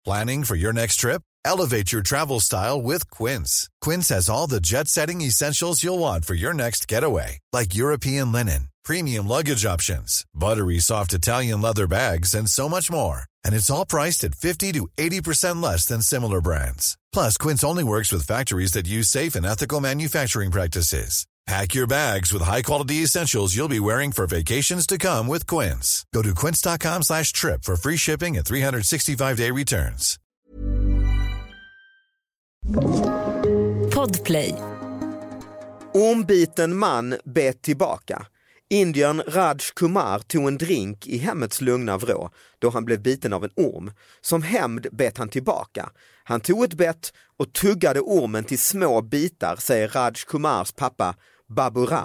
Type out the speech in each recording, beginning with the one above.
Planning for your next trip? Elevate your travel style with Quince. Quince has all the jet-setting essentials you'll want for your next getaway, like European linen, premium luggage options, buttery soft Italian leather bags, and so much more. And it's all priced at 50 to 80% less than similar brands. Plus, Quince only works with factories that use safe and ethical manufacturing practices. Pack your bags with high-quality essentials you'll be wearing for vacations to come with Quince. Go to quince.com/trip for free shipping and 365-day returns. Podplay. Ormbiten man bet tillbaka. Indiern Raj Kumar tog en drink i hemmets lugna vrå då han blev biten av en orm. Som hämnd bet han tillbaka. Han tog ett bett och tuggade ormen till små bitar, säger Raj Kumars pappa Babu Ram.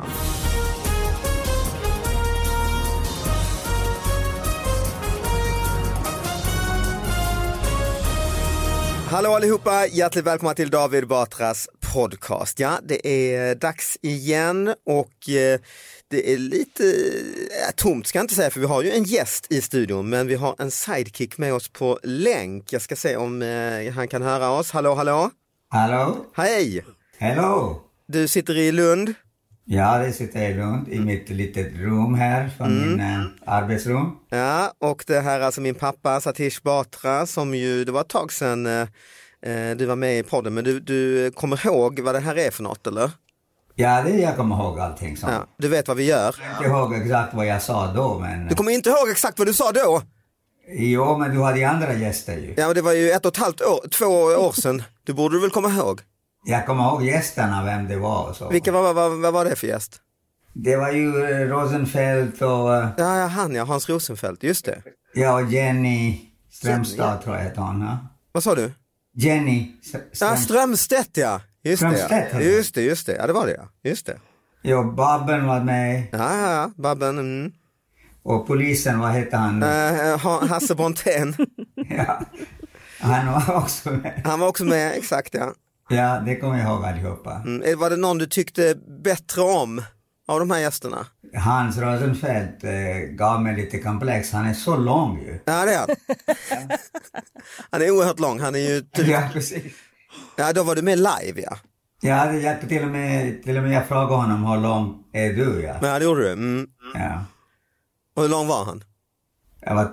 Hallå allihopa, hjärtligt välkomna till David Batras podcast. Ja, det är dags igen och det är lite tomt ska jag inte säga, för vi har ju en gäst i studion, men vi har en sidekick med oss på länk. Jag ska se om han kan höra oss. Hallå, hallå? Hallå? Hej! Hallå! Du sitter i Lund? Ja, det sitter i Lund i mitt litet rum här från min arbetsrum. Ja, och det här är alltså min pappa Satish Batra som ju, det var ett tag sedan du var med i podden, men du kommer ihåg vad det här är för något, eller? Ja, jag kommer ihåg allting sånt. Ja, du vet vad vi gör? Jag kommer inte ihåg exakt vad jag sa då, men... Du kommer inte ihåg exakt vad du sa då? Jo, men du hade andra gäster ju. Ja, men det var ju 1,5 år, 2 år sedan. Du borde väl komma ihåg? Jag kommer ihåg gästerna, vem det var och så. Vilka vad var det för gäst? Det var ju Rosenfeldt och... Ja, Hans Rosenfeldt, just det. Ja, och Jenny Strömstad tror jag heter hon, ja. Vad sa du? Jenny Ja, Strömstedt, ja. Just det. Ja, det var det, ja. Just det. Ja, Babben var med. Ja, Babben. Mm. Och polisen, vad heter han? Hasse Brontén. Ja, han var också med. Han var också med, exakt, ja. Ja, det kommer jag ihåg allihopa. Var det någon du tyckte bättre om av de här gästerna? Hans Rosenfeldt gav mig lite komplex. Han är så lång ju. Ja, det är han. Han är oerhört lång. Han är ju... Ja, precis. Ja, då var du med live, ja. Ja, till och med jag frågade honom hur lång är du, ja. Ja, det gjorde du. Mm. Ja. Och hur lång var han? Jag var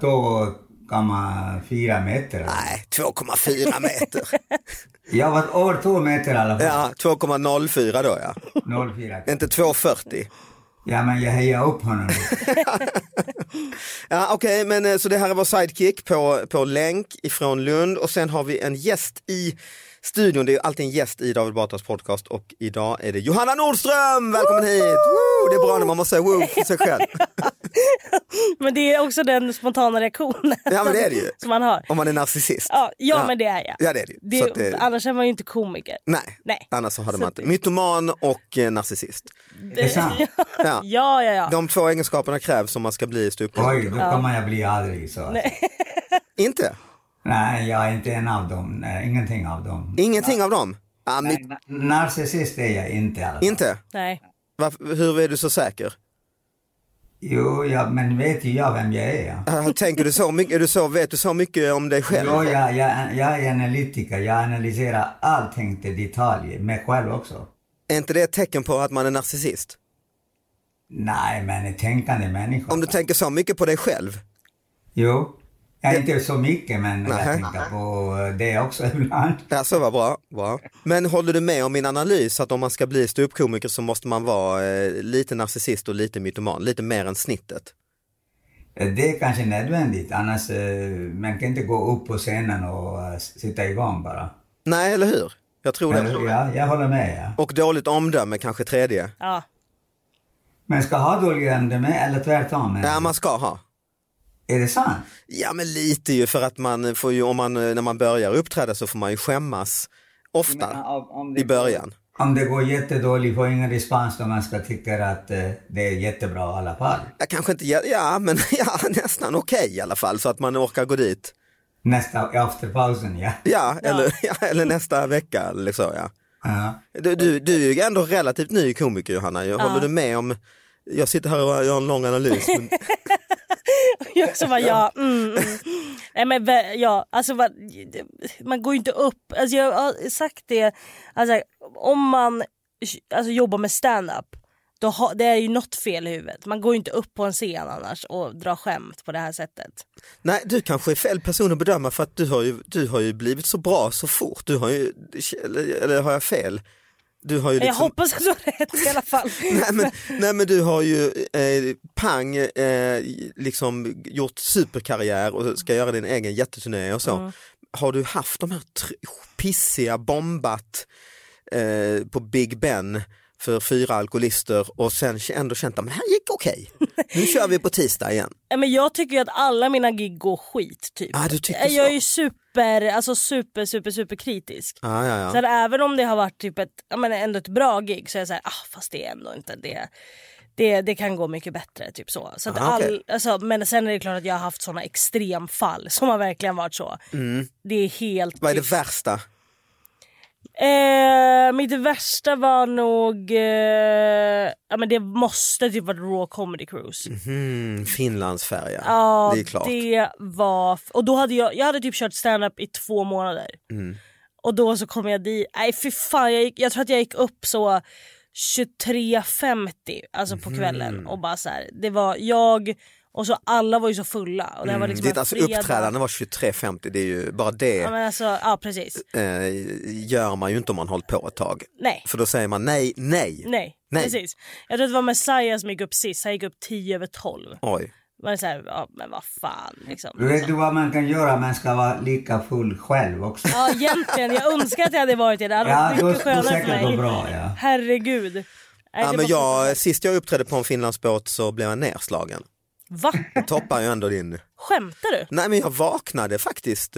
2,4 meter. Nej, 2,4 meter. Jag var över 2 meter i alla fall. Ja, 2,04 då, ja. 0,4. Inte 2,40. Ja, men jag hejar upp honom. Ja, okej, men så det här är vår sidekick på länk ifrån Lund. Och sen har vi en gäst i studion. Det är ju alltid en gäst i David Batras podcast. Och idag är det Johanna Nordström. Välkommen hit! Woo! Det är bra när man måste säga woo för sig själv. Men det är också den spontana reaktionen. Ja, men det är det ju. Som man har. Om man är narcissist. Ja, men det är jag. Ja, det är det ju. Annars är man ju inte komiker. Nej. Annars så hade man inte. Mytoman och narcissist. Det är sant. Ja. De 2 egenskaperna krävs om man ska bli ståuppare. Oj, då kommer jag bli aldrig så. Nej. Inte? Nej, jag är inte en av dem. Nej, ingenting av dem. Ingenting av dem? Ja, narcissist är jag inte i alla fall. Inte? Nej. Hur är du så säker? Jo, men vet ju jag vem jag är. Tänker du så mycket, vet du så mycket om dig själv? Jo, jag är analytiker. Jag analyserar allting till detaljer, mig själv också. Är inte det ett tecken på att man är narcissist? Nej, men en tänkande människa. Om du tänker så mycket på dig själv? Jo, jag är inte så mycket, men jag tänker på det också ibland. Ja, så var bra. Men håller du med om min analys att om man ska bli ståuppkomiker så måste man vara lite narcissist och lite mytoman, lite mer än snittet? Det är kanske nödvändigt, annars man kan inte gå upp på scenen och sitta igång bara. Nej, eller hur? Jag tror det. Ja, jag håller med. Ja. Och dåligt omdöme kanske tredje. Ja. Men ska ha dåligt omdöme eller tvärtom? Ja, man ska ha. Är det sant? Ja, men lite ju, för att man får ju, när man börjar uppträda så får man ju skämmas ofta i början. Om det går jättedåligt, får ingen respons då man ska tycka att det är jättebra i alla fall. Jag kanske inte, men nästan okej i alla fall, så att man orkar gå dit. Efter pausen, ja. Ja, eller nästa vecka eller så, ja. Du är ju ändå relativt ny komiker, Johanna. Håller du med om Jag sitter här och gör en lång analys. Men... Jag också bara, Nej, men ja, alltså man går ju inte upp. Alltså jag har sagt det, alltså om man jobbar med stand-up, det är ju något fel i huvudet. Man går ju inte upp på en scen annars och drar skämt på det här sättet. Nej, du kanske är fel person att bedöma för att du har ju blivit så bra så fort. Du har ju, eller har jag fel? Du har ju liksom... Jag hoppas att du har rätt i alla fall. nej men du har ju liksom gjort superkarriär och ska göra din egen jätteturné och så. Har du haft de här pissiga bombat på Big Ben för 4 alkoholister och sen ändå känt att det här gick okej. Nu kör vi på tisdag igen. Men jag tycker ju att alla mina gig går skit typ. Du tycker så? Jag är ju super kritisk. Ja. Så även om det har varit typ ändå ett bra gig så är jag såhär, fast det är ändå inte det kan gå mycket bättre typ så. Så att okay. Men sen är det klart att jag har haft såna extremfall som har verkligen varit så. Det är helt... Vad är det värsta? Mitt värsta var nog men det måste typ vara Raw Comedy Cruise. Finlandsfärja. Ja, det är klart. Det var och då hade jag hade typ kört stand-up i 2 månader. Och då så kom jag dit. Nej fy fan, jag tror att jag gick upp så 23:50 alltså på kvällen och bara så här, det var jag och så alla var ju så fulla och det var liksom det alltså uppträdande var 23:50, det är ju bara det. Ja, men alltså, ja precis. Gör man ju inte om man hållit på ett tag. Nej. För då säger man nej. Precis. Jag tror att det var Messiah som gick upp sist, han gick upp 10:12. Oj. Man är så här, men vad fan liksom. Du vet du vad man kan göra, man ska vara lika full själv också. Ja egentligen, jag önskar att jag hade varit det. Det hade varit mycket skönare för mig. Bra, ja. Herregud. Men sist jag uppträdde på en Finlandsbåt så blev jag nerslagen. Va? Jag toppar ju ändå din... Skämtar du? Nej men jag vaknade faktiskt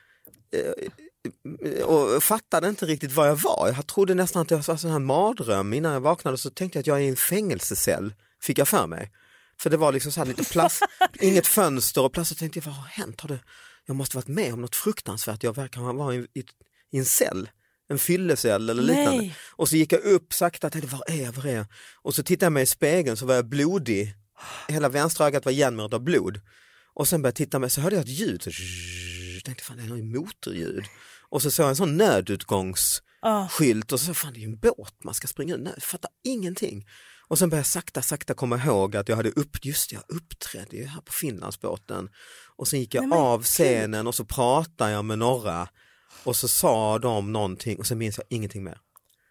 och fattade inte riktigt vad jag var. Jag trodde nästan att jag var sån här mardröm. Innan jag vaknade så tänkte jag att jag är i en fängelsecell. Fick jag för mig. För det var liksom så här lite plast, inget fönster och plötsligt tänkte jag, vad har hänt? Jag måste varit med om något fruktansvärt. Jag verkar vara i en cell. En fyllecell eller liknande. Nej. Och så gick jag upp sakta och tänkte, var är jag? Och så tittade jag mig i spegeln så var jag blodig. Hela vänstra ögat var igenmärkt av blod. Och sen började jag titta mig så hörde jag ett ljud. Jag tänkte, fan det är något motorljud. Och så såg jag en sån nödutgångsskylt och så fan det är ju en båt man ska springa ut. Nej, jag fattar ingenting. Och sen började jag sakta komma ihåg att jag hade jag uppträdde ju här på Finlandsbåten. Och sen gick jag av scenen och så pratade jag med några. Och så sa de någonting och sen minns jag ingenting mer.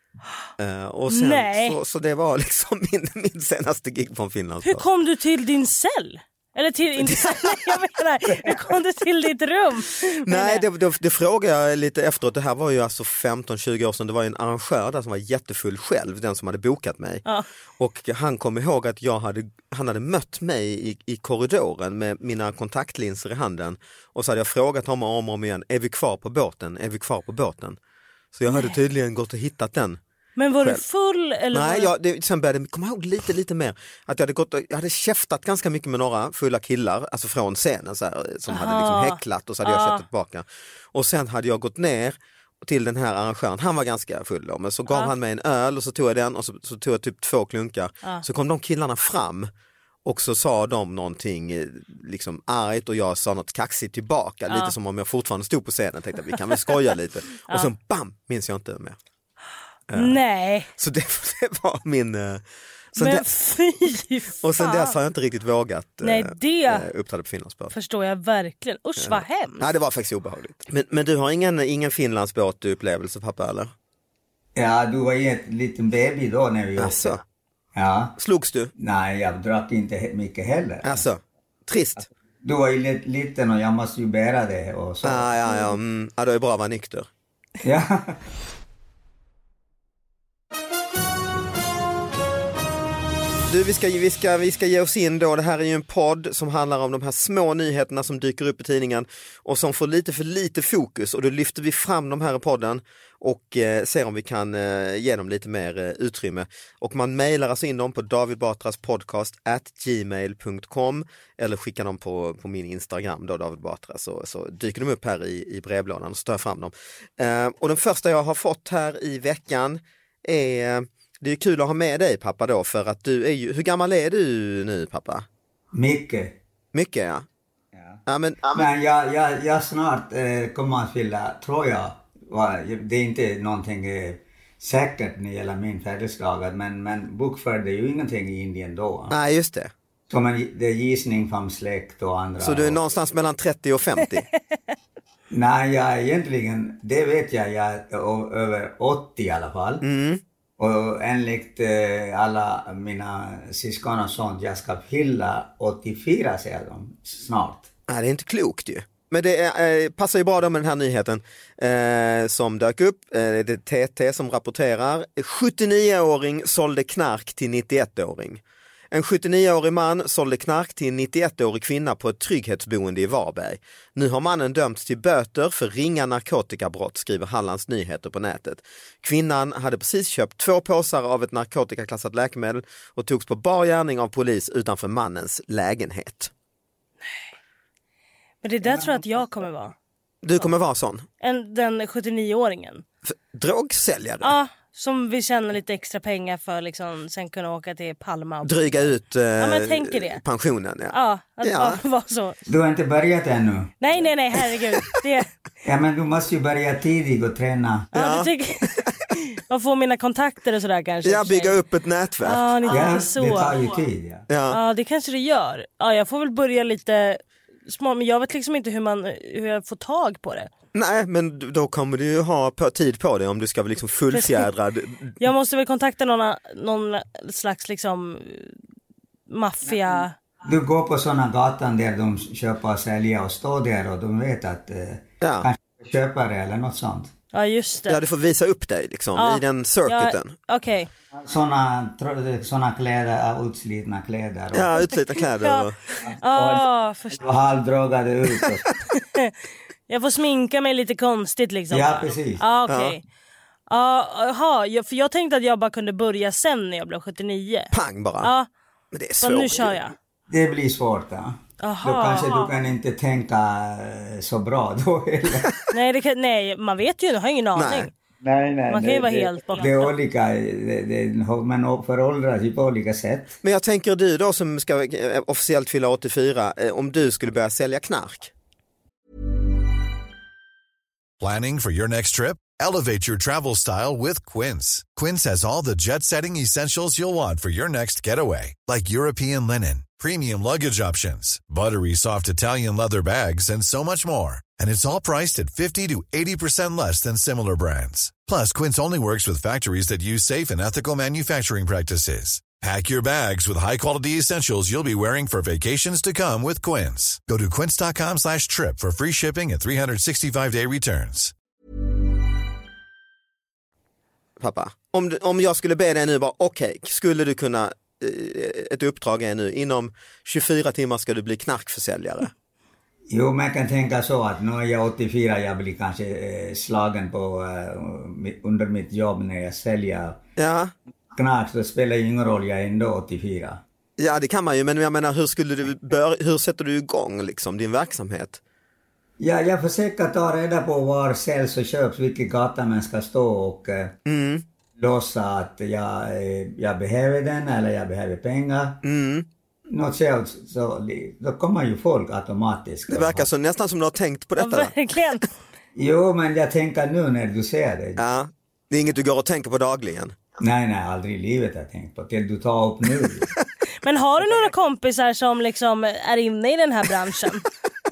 Och sen, så det var liksom min senaste gig på Finlandsbåt. Hur kom du till din cell? Eller till jag menar, hur kom du till ditt rum? Nej, det frågade jag lite efteråt. Det här var ju alltså 15-20 år sedan. Det var ju en arrangör där som var jättefull själv, den som hade bokat mig. Ja. Och han kom ihåg att han hade mött mig i korridoren med mina kontaktlinser i handen. Och så hade jag frågat honom om och om igen, är vi kvar på båten? Så jag hade tydligen gått och hittat den. Men var själv. Du full? Eller Nej, sen började jag komma ihåg lite mer. Att jag hade käftat ganska mycket med några fulla killar, alltså från scenen så här, som hade liksom häcklat och så hade jag käftat tillbaka. Och sen hade jag gått ner till den här arrangören, han var ganska full då, men så gav han mig en öl och så tog jag den och så tog jag typ 2 klunkar. Så kom de killarna fram och så sa de någonting liksom argt och jag sa något kaxigt tillbaka, lite som om jag fortfarande stod på scenen, tänkte vi kan väl skoja lite. Och så bam, minns jag inte mer. Nej. Så det var min... Men fy fan. Och sen dess har jag inte riktigt vågat uppträda på Finlandsbåt. Förstår jag verkligen. Usch vad hemskt. Nej, det var faktiskt obehagligt. Men du har ingen Finlandsbåt-upplevelse, pappa, eller? Ja, du var ju en liten baby då när vi åkte. Ja. Slogs du? Nej, jag drack inte mycket heller. Alltså, trist. Du var ju liten och jag måste ju bära det och så. Ja, det är bra att vara nykter. Ja. Du, vi ska ge oss in då. Det här är ju en podd som handlar om de här små nyheterna som dyker upp i tidningen och som får lite för lite fokus, och då lyfter vi fram de här i podden och ser om vi kan ge dem lite mer utrymme. Och man mejlar alltså in dem på davidbatraspodcast@gmail.com eller skickar dem på min Instagram då, David Batra, så dyker de upp här i brevlådan och så tar jag fram dem. Och den första jag har fått här i veckan är det är kul att ha med dig pappa då, för att du är ju, hur gammal är du nu pappa? Mycket. Mycket ja. Ja, men jag snart kommer att fylla, tror jag, det är inte någonting säkert när det gäller min födelsedag, men bokförde ju ingenting i Indien då. Nej, just det. Så det är gissning från släkt och andra. Så du är någonstans mellan 30 och 50? Nej, jag egentligen, det vet jag är över 80 i alla fall. Och enligt alla mina syskon och sånt, jag ska fylla 84, säger de, snart. Nej, det är inte klokt ju. Men det passar ju bra då med den här nyheten som dök upp. Det är TT som rapporterar. 79-åring sålde knark till 91-åring. En 79-årig man sålde knark till en 91-årig kvinna på ett trygghetsboende i Varberg. Nu har mannen dömts till böter för ringa narkotikabrott, skriver Hallands Nyheter på nätet. Kvinnan hade precis köpt 2 påsar av ett narkotikaklassat läkemedel och togs på bar gärning av polis utanför mannens lägenhet. Men det där tror jag att jag kommer vara. Du kommer vara sån? Den 79-åringen. Drogsäljare? Ja, som vi tjänar lite extra pengar för liksom, sen kunna åka till Palma. Och dryga ut men tänker det. Pensionen. Ja, att vara så. Du har inte börjat ännu? Nej, herregud. Det... Ja, men du måste ju börja tidigt och träna. Ja, du tycker... Och få mina kontakter och sådär kanske. Ja, bygga upp ett nätverk. Ja, det så. tar ju tid. Ja, det kanske det gör. Ja, jag får väl börja lite smart, men jag vet liksom inte hur jag får tag på det. Nej, men då kommer du ju ha tid på det om du ska vara liksom fullfjädrad. Jag måste väl kontakta någon slags liksom maffia. Du går på sådana gatan där de köper och säljer och står där och de vet att kanske köpare eller något sånt. Ja, just det. Ja, du får visa upp dig liksom i den circuiten. Ja, okej. Såna kläder, utslitna kläder. Ja, utslitna kläder. Och halvdrogade ut. Jag får sminka mig lite konstigt liksom. Ja, precis. Ja, okej. Ja, för jag tänkte att jag bara kunde börja sen när jag blev 79. Pang bara. Ja. Men det är svårt. Men nu kör jag. Det blir svårt, ja. Då kanske du kan inte tänka så bra då heller. Nej, man vet ju, jag har ingen aning. Nej. Man kan ju vara helt borta. Det är olika, man föråldras ju på olika sätt. Men jag tänker du då som ska officiellt fylla 84, om du skulle börja sälja knark. Planning for your next trip? Elevate your travel style with Quince. Quince has all the jet-setting essentials you'll want for your next getaway, like European linen, premium luggage options, buttery soft Italian leather bags, and so much more. And it's all priced at 50 to 80% less than similar brands. Plus, Quince only works with factories that use safe and ethical manufacturing practices. Pack your bags with high-quality essentials you'll be wearing for vacations to come with Quince. Go to quince.com/trip for free shipping and 365-day returns. Pappa, om jag skulle be dig nu bara, okej, skulle du kunna, ett uppdrag är nu, inom 24 timmar ska du bli knarkförsäljare. Jo, man kan tänka så att nu är jag 84, jag blir kanske slagen på under mitt jobb när jag säljer knark, så spelar det ingen roll, jag är ändå 84. Ja, det kan man ju, men jag menar, hur sätter du igång liksom din verksamhet? Ja, jag försöker ta reda på var säljs och köps, vilken gata man ska stå och låsa att jag behöver den eller jag behöver pengar. Något så då kommer ju folk automatiskt. Det verkar så, nästan som du har tänkt på detta. Ja, verkligen. Jo, men jag tänker nu när du ser det. Ja, det är inget du går och tänker på dagligen. Nej, aldrig i livet har jag tänkt på. Till du tar upp nu. Men har du några kompisar som liksom är inne i den här branschen?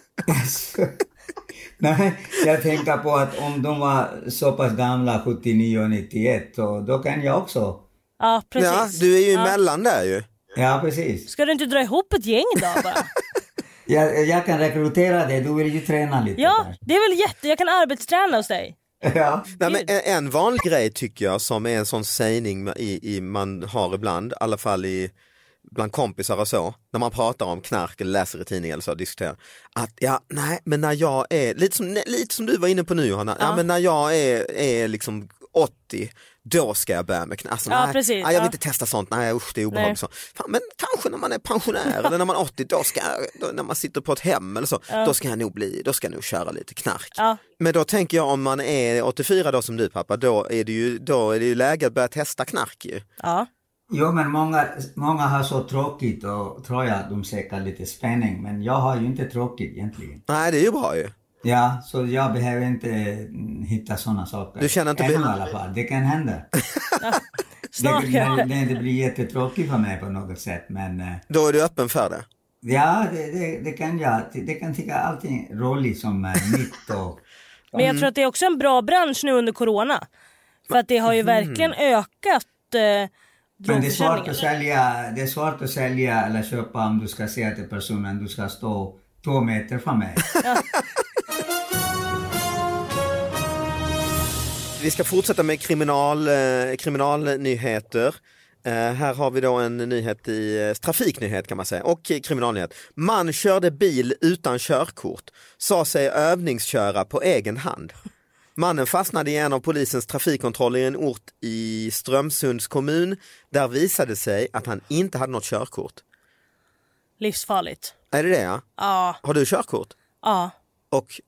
Nej, jag tänker på att om de var så pass gamla, 79 och 91, då kan jag också. Ja, precis. Ja, du är ju emellan där ju. Ja, precis. Ska du inte dra ihop ett gäng då bara? Jag kan rekrytera dig, du vill ju träna lite. Ja, där. det är väl jag kan arbetsträna hos dig. Ja. Nej, men en vanlig grej tycker jag som är en sån sägning man har ibland, i alla fall bland kompisar och så, när man pratar om knark eller läser i tidningen eller så och diskuterar, att men när jag är, lite som du var inne på nu Johanna, men när jag är liksom 80, då ska jag börja med alltså, Ja, nej, precis, nej, jag ja. vill inte testa sånt, nej usch, det är obehagligt så. Fan, men kanske när man är pensionär eller när man är 80, när man sitter på ett hem eller så, då ska jag nog köra lite knark. Ja. Men då tänker jag, om man är 84 då som du pappa, då är det ju läge att börja testa knark ju. Ja. Jo, men många har så tråkigt och tror jag att de söker lite spänning, men jag har ju inte tråkigt egentligen. Nej, det är ju bra ju. Ja, så jag behöver inte hitta sådana saker. Du känner inte i alla fall, det kan hända. Det blir jättetråkigt för mig på något sätt, men... Då är du öppen för det? Ja, det kan jag. Det kan tycka allting roligt som är nytt och... Men jag tror att det är också en bra bransch nu under corona. För att det har ju verkligen ökat men det är svårt att sälja eller köpa om du ska säga till personen du ska stå 2 meter från mig. Vi ska fortsätta med kriminalnyheter. Här har vi då en nyhet trafiknyhet kan man säga, och kriminalnyhet. Man körde bil utan körkort, sa sig övningsköra på egen hand. Mannen fastnade i en av polisens trafikkontroller i en ort i Strömsunds kommun. Där visade sig att han inte hade något körkort. Livsfarligt. Är det? Ja. Ja. Har du körkort? Ja. Och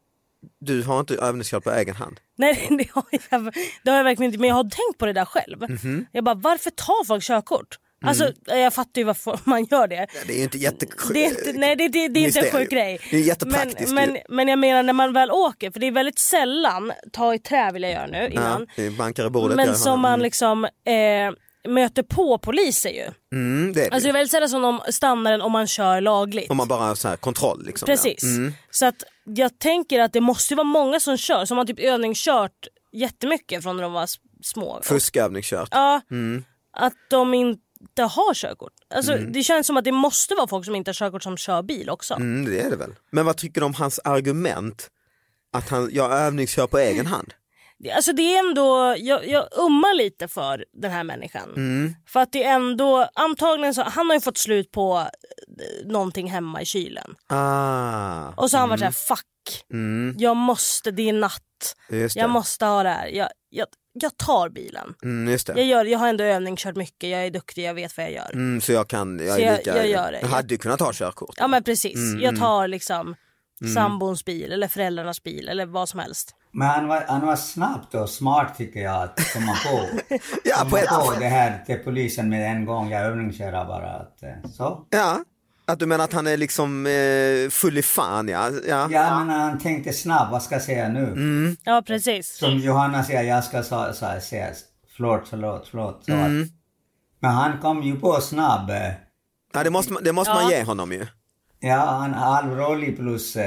du har inte övningskört på egen hand? Nej, det har jag verkligen inte. Men jag har tänkt på det där själv. Jag bara, varför tar folk körkort? Alltså, jag fattar ju varför man gör det. Det är ju inte det är inte en sjuk grej. Det är jättepraktiskt. Men jag menar när man väl åker, för det är väldigt sällan, ta i trä vill jag göra nu innan. Ja, bankar i bordet. Men som man liksom möter på poliser ju. Det är alltså det är väldigt sällan som de stannar en om man kör lagligt. Om man bara har så här kontroll liksom. Precis. Ja. Så att jag tänker att det måste vara många som kör, som har typ övningskört jättemycket från när de var små. Fuskövningskört. Ja, att de inte har körkort. Alltså det känns som att det måste vara folk som inte har körkort som kör bil också. Det är det väl. Men vad tycker du om hans argument att jag övningskör på egen hand? Alltså det är ändå, jag ummar lite för den här människan. För att det är ändå, antagligen så, han har ju fått slut på någonting hemma i kylen. Och så har han varit såhär, fuck, jag måste, det är natt. Jag måste ha det här. Jag tar bilen. Just det. Jag har ändå övningskört mycket, jag är duktig, jag vet vad jag gör. Så jag gör det. Jag hade ju kunnat ta körkort. Ja men precis, jag tar liksom sambons bil eller föräldrarnas bil eller vad som helst. Men han var snabbt och smart tycker jag att komma på. på det här till polisen med en gång, jag övningsköra bara att, så. Ja, att du menar att han är liksom full i fan, ja. Ja, men han tänkte snabbt, vad ska jag säga nu? Ja, precis. Som Johanna säger, jag ska säga förlåt. Så men han kom ju på snabb. Ja, det måste man ge honom ju. Ja, han är allrolig plus,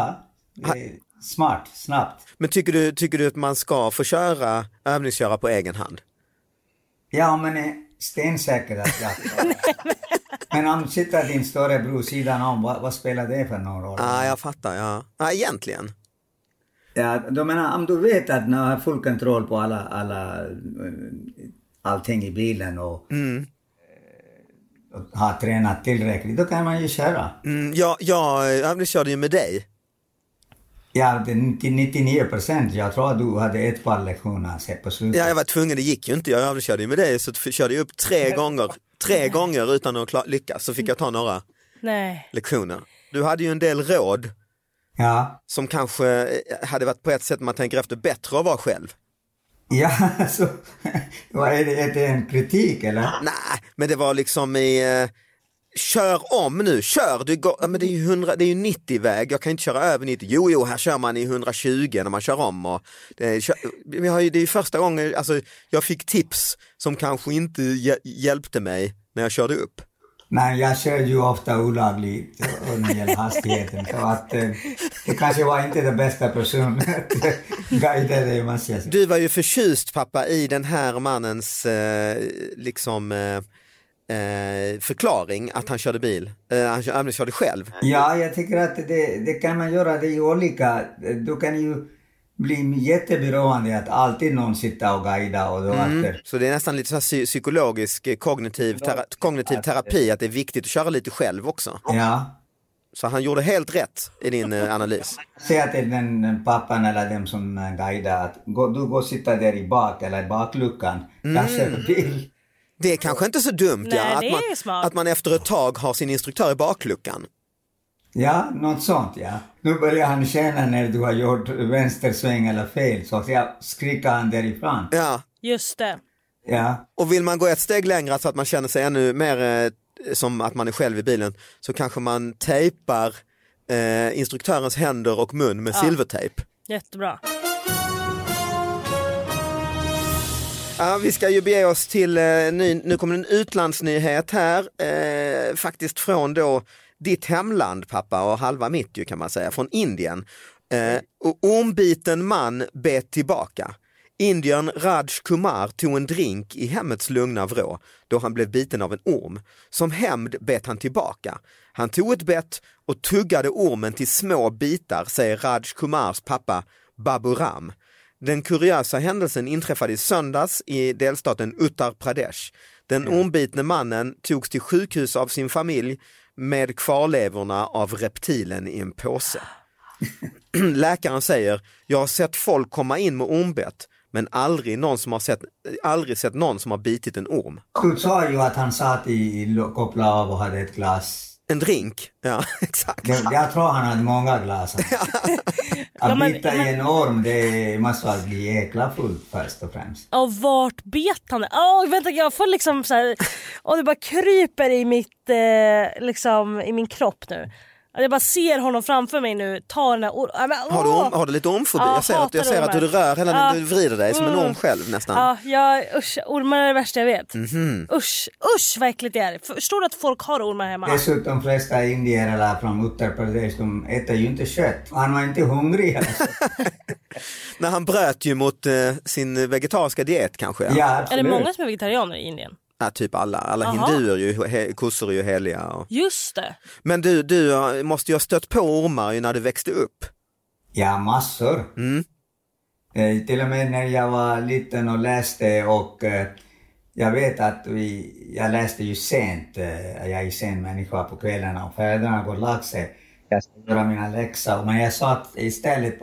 smart, snabbt. Men tycker du att man ska få övningsköra på egen hand? Ja, men stensäkert att jag men om du sitter din storebror sidan om, vad spelar det för någon roll? Ja, jag fattar, ja. Egentligen. Ja, då menar, om du vet att du har full kontroll på allting i bilen och har tränat tillräckligt, då kan man ju köra. Jag övningskörde ju med dig. Ja, till 99%. Jag tror att du hade ett par lektioner på slutet. Ja, jag var tvungen, det gick ju inte. Jag övningskörde ju med dig, så körde jag upp 3 gånger utan att lyckas. Så fick jag ta några lektioner. Du hade ju en del råd som kanske hade varit på ett sätt man tänker efter bättre att vara själv. Ja, så är det en kritik eller? Nej, men det var liksom kör om nu, men det är ju 90-väg, jag kan inte köra över 90. Jo, här kör man i 120 när man kör om. Och det är ju första gången, alltså, jag fick tips som kanske inte hjälpte mig när jag körde upp. Nej, jag kör ju ofta olagligt när det gäller hastigheten. Så att det kanske var inte den bästa personen att guida dig, måste jag säga. Du var ju förtjust, pappa, i den här mannens förklaring att han körde bil. Han körde själv. Ja, jag tycker att det kan man göra. Det är ju olika. Du kan ju bli jätteberoende att alltid någon sitter och guida och då Så det är nästan lite så här psykologisk kognitiv terapi, att det är viktigt att köra lite själv också. Ja. Så han gjorde helt rätt i din analys. Säga till den pappan eller dem som guidar att du går och sitta där i bak eller i bakluckan. Jag ser bil. Det är kanske inte så dumt. Nej, att man efter ett tag har sin instruktör i bakluckan. Ja, något sånt, ja. Nu börjar han känna när du har gjort vänstersväng eller fel. Så jag skriker han därifrån. Ja. Just det. Ja. Och vill man gå ett steg längre så att man känner sig ännu mer som att man är själv i bilen, så kanske man tejpar instruktörens händer och mun med silvertejp. Jättebra. Ja, vi ska ju bege oss till, nu kommer en utlandsnyhet här, faktiskt från då ditt hemland, pappa, och halva mitt ju, kan man säga, från Indien. Ormbiten man bet tillbaka. Indiern Raj Kumar tog en drink i hemmets lugna vrå då han blev biten av en orm. Som hämnd bet han tillbaka. Han tog ett bett och tuggade ormen till små bitar, säger Raj Kumars pappa Babu Ram. Den kuriösa händelsen inträffade i söndags i delstaten Uttar Pradesh. Den ormbitne mannen togs till sjukhus av sin familj med kvarlevorna av reptilen i en påse. Läkaren säger: jag har sett folk komma in med ormbett, men aldrig sett någon som har bitit en orm. Du sa ju att han satt i koppla av och hade ett glas. En drink, ja, exakt. Jag tror han hade många glas. Att bita i en orm, det måste vara bli jäkla fullt först och främst. Och vart bet han? Vänta, jag får liksom så här, det bara kryper i mitt liksom i min kropp nu. Jag bara ser honom framför mig nu, ta den här Har du lite ormfobi? Jag ser att du rör hela, du vrider dig som en orm själv nästan. Ja, usch, ormar är det värsta jag vet. Usch, vad äckligt det är. Förstår du att folk har ormar hemma? Dessutom de flesta indier eller från Uttar Pradesh, de äter ju inte kött. Han var inte hungrig. Alltså. När han bröt ju mot sin vegetariska diet kanske. Ja, absolut. Är det många som är vegetarianer i Indien? Ja, typ alla hinduer, kossor är ju heliga. Just det. Men du måste ju ha stött på ormar ju när du växte upp. Ja, massor. Till och med när jag var liten och läste, och jag vet att jag läste ju sent. Jag är ju sen människa på kvällarna och föräldrarna går och lagt sig. Jag ska göra mina läxor, men jag satt istället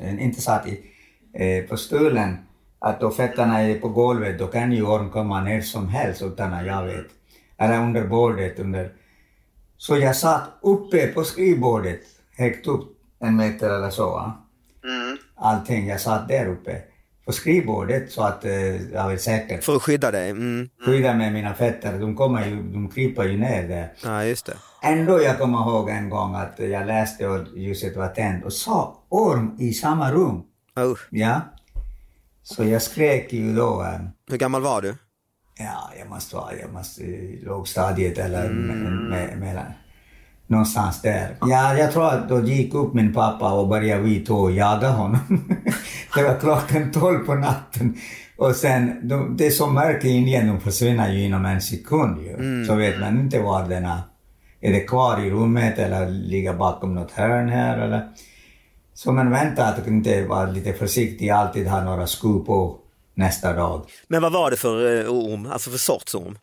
på stolen. Att då fötterna är på golvet, då kan ju orm komma ner som helst utan att jag vet. Eller under bordet. Så jag satt uppe på skrivbordet, högt upp 1 meter eller så. Allting, jag satt där uppe på skrivbordet så att jag var säker. För att skydda dig? Skydda med mina fötter, de kryper ju ner där. Ja, just det. Ändå jag kommer ihåg en gång att jag läste och ljuset var tänd och sa orm i samma rum. Ja. Så jag skrek ju då. Hur gammal var du? Ja, jag måste lågstadiet eller mellan. Någonstans där. Ja, jag tror att då gick upp min pappa och började vi två jaga honom. Det var klockan 12 på natten. Och sen, det är så mörkt i Indien, de försvinner ju inom en sekund ju. Så vet man inte var den är det kvar i rummet eller ligger bakom något hörn här eller... Så man väntar att inte vara lite försiktig, alltid ha några skor på nästa dag. Men vad var det för orm, alltså för sorts orm?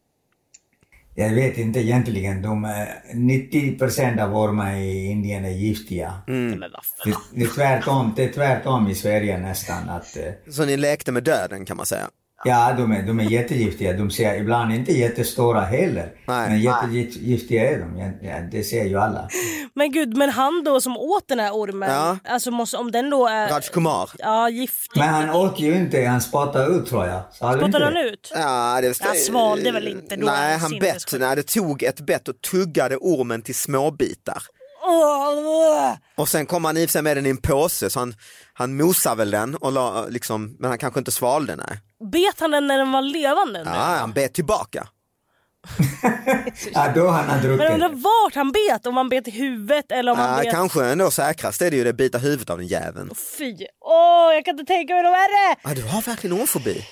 Jag vet inte egentligen, 90% av ormar i Indien är giftiga. Det är tvärtom i Sverige nästan. Så ni lekte med döden kan man säga? Ja, de är jättegiftiga. De ser ibland inte jättestora heller. Nej. Men jättegiftiga är de. Ja, det ser ju alla. Men gud, men han då som åt den här ormen, alltså om den då är... Raj Kumar. Ja, giftig. Men han åt ju inte, han spottade ut tror jag. Spottade han ut? Ja, han svalde väl inte då? Nej, det tog ett bett och tuggade ormen till små bitar. Och sen kom han i sig med den i en påse, så han mosade väl den och liksom, men han kanske inte svalde, nej. Bet han den när den var levande? Ja, han bet tillbaka. Ja, då han har druckit. Men undrar vart han bet, om han bet i huvudet eller om han bet... Kanske ändå säkrast är det ju det, bita huvudet av den jäveln. Fy, jag kan inte tänka mig något värre. Ja, du har verkligen ormfobi.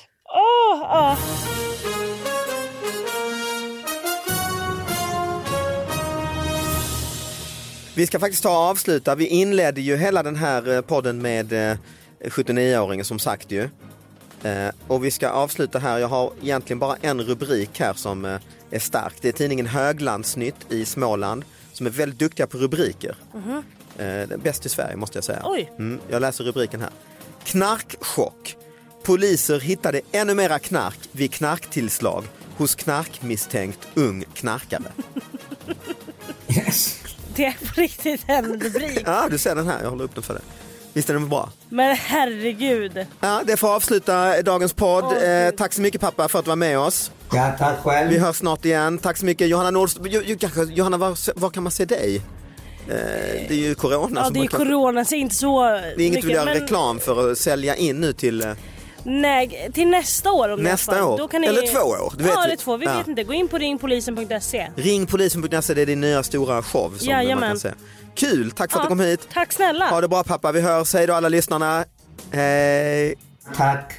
Vi ska faktiskt avsluta. Vi inledde ju hela den här podden med 79-åringen som sagt ju. Och vi ska avsluta här. Jag har egentligen bara en rubrik här som är stark. Det är tidningen Höglandsnytt i Småland som är väldigt duktiga på rubriker. Bäst i Sverige måste jag säga. Oj. Jag läser rubriken här. Knarkchock. Poliser hittade ännu mera knark vid knarktillslag hos knarkmisstänkt ung knarkare. Yes. Det är på riktigt en rubrik. Ja, du ser den här. Jag håller upp den för dig. Visst är den bra? Men herregud. Ja, det får avsluta dagens podd. Tack så mycket pappa för att du var med oss. Ja, tack själv. Vi hörs snart igen. Tack så mycket Johanna Nordström. Johanna, var kan man se dig? Det är ju corona. Ja, det är corona så inte så. Det är inget du gör reklam för att sälja in nu till... Nej, till nästa år. Nästa år? Då kan ni... Eller 2 år? Du vet eller 2, vi vet inte. Gå in på ringpolisen.se. Ringpolisen.se, det är din nya stora show som man kan se. Kul, tack för att du kom hit. Tack snälla. Ha det bra pappa, vi hörs. Hej då alla lyssnarna. Hej. Tack.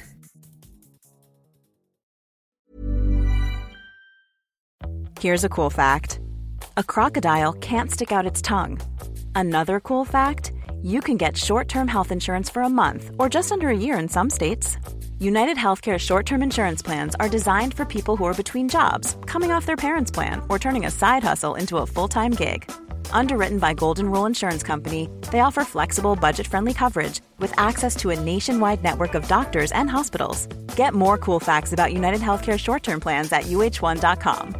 Here's a cool fact. A crocodile can't stick out its tongue. Another cool fact, you can get short-term health insurance for a month or just under a year in some states. United Healthcare short-term insurance plans are designed for people who are between jobs, coming off their parents' plan, or turning a side hustle into a full-time gig. Underwritten by Golden Rule Insurance Company, they offer flexible, budget-friendly coverage with access to a nationwide network of doctors and hospitals. Get more cool facts about United Healthcare short-term plans at uh1.com.